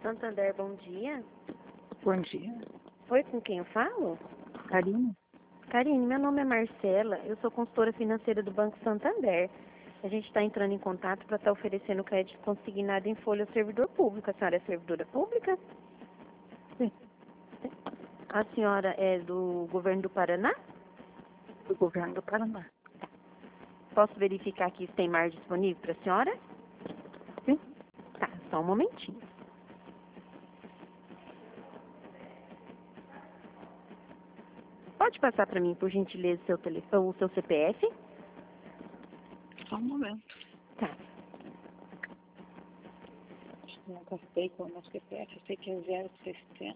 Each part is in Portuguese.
Santander, bom dia. Bom dia. Oi, com quem eu falo? Karine? Karine, meu nome é Marcela, eu sou consultora financeira do Banco Santander. A gente está entrando em contato para estar oferecendo crédito consignado em folha ao servidor público. A senhora é servidora pública? Sim. A senhora é do governo do Paraná? Do governo do Paraná. Posso verificar aqui se tem mar disponível para a senhora? Sim. Tá, só um momentinho. Pode passar para mim, por gentileza, seu telefone, o seu CPF? Só um momento. Tá. Nunca sei qual é o meu CPF, eu sei que é 060.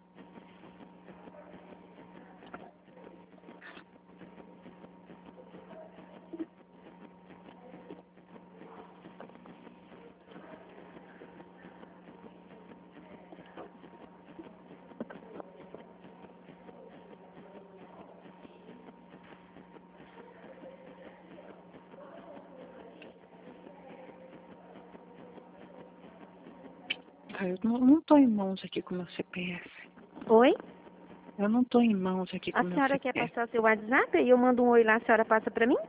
Eu não estou em mãos aqui com o meu CPF. Oi? Eu não estou em mãos aqui com A o meu senhora quer CPF. passar seu WhatsApp? Aí eu mando um oi lá, a senhora passa para mim?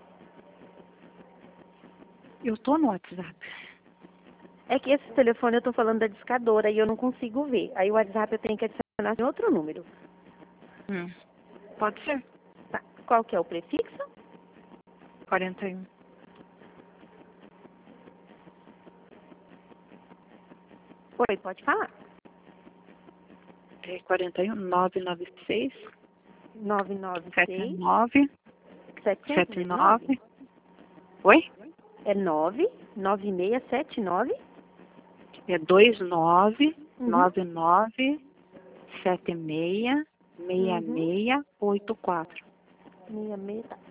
Eu estou no WhatsApp. É que esse telefone eu tô falando da discadora e eu não consigo ver. Aí o WhatsApp eu tenho que adicionar em outro número. Pode ser. Tá. Qual que é o prefixo? 41. Oi, pode falar. É 41 996 996 79 719. 79. Oi? É 99679. É 29 Uhum. 99 76 6684. 66, tá.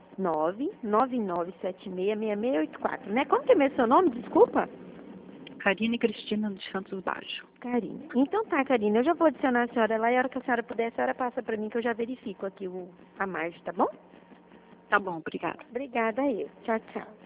999766684, né? Como que é mesmo seu nome? Desculpa. Karine Cristina dos Santos Baixo. Karine. Então tá, Karine, eu já vou adicionar a senhora lá e a hora que a senhora puder, a senhora passa pra mim que eu já verifico aqui a margem, tá bom? Tá bom, obrigada. Obrigada eu. Tchau, tchau.